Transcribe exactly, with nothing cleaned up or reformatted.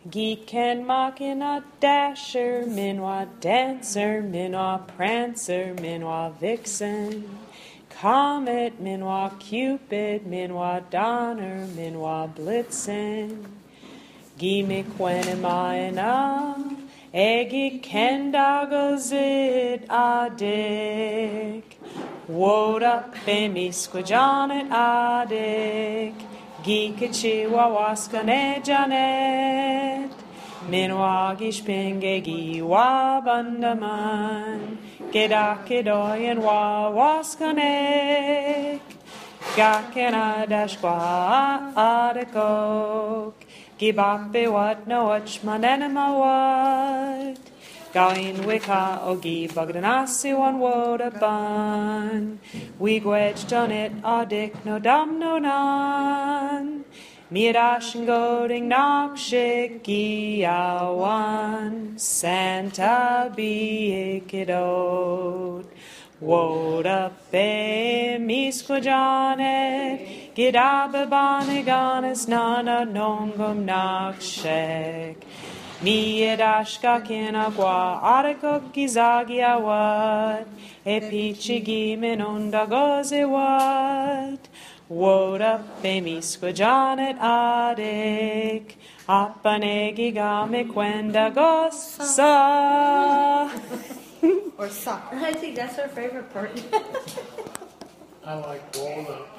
Geek and machina, dasher, minwa, dancer, minwa, prancer, minwa, vixen. Comet, minwa, cupid, minwa, donner, minwa, blitzen. Gimme quenemaina, egi kendagazid adik. Woda bemi squajanet adik. Gikachiwa waskane janet. Minwagish pingegi wabandaman. Gedakidoyan wa waskanek. Gakena dashkwa adikok. Gibape wat no wach manenema wat. Gain wika ogi bagdanasi one woda ban. We gwedge done it adik no dam no nan. Mirash and goding nakshiki awan. Santa be ikidot. Woda be misquajanet. Gidabe baniganis nana nongum nakshek. Niedashka kinagwa arakok gizagi awat. Epichigi minunda goze wat. Woda be misquajanet adik. Apanegi game quenda gosa. Or soccer. I think that's our favorite part. I like walnut.